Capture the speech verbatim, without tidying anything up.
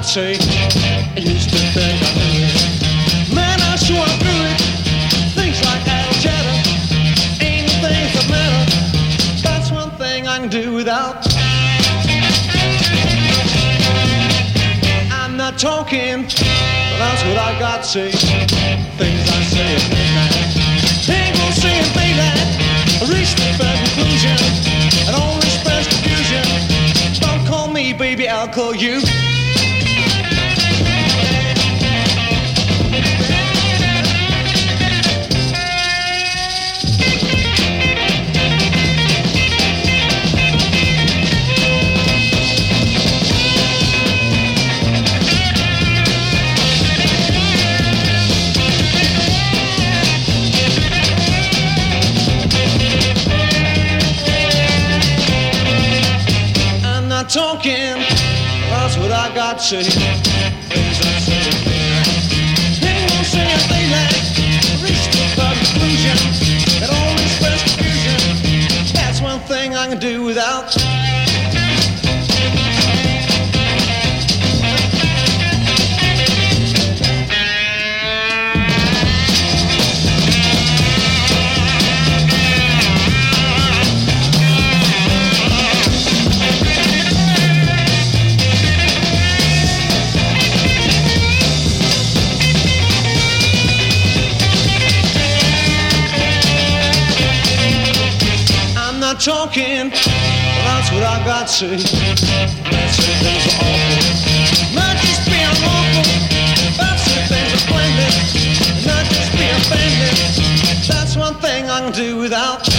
say. I used to think I knew it. Man, I sure knew it. Things like idle chatter ain't the things that matter. That's one thing I can do without. I'm not talking, but that's what I got to say. Things I say at midnight. Ain't gonna say in daylight. I reached the bad conclusion. I don't express confusion. Don't call me baby, I'll call you. Talking, that's what I got to say. Things I say at midnight. Ain't gonna say at daylight. Reach the conclusion. It only express confusion. That's one thing I can do without. Talking, that's what I got to say. Let's say things are awful, not just being awful. That's the things are splendid, not just being offended. That's one thing I can do without.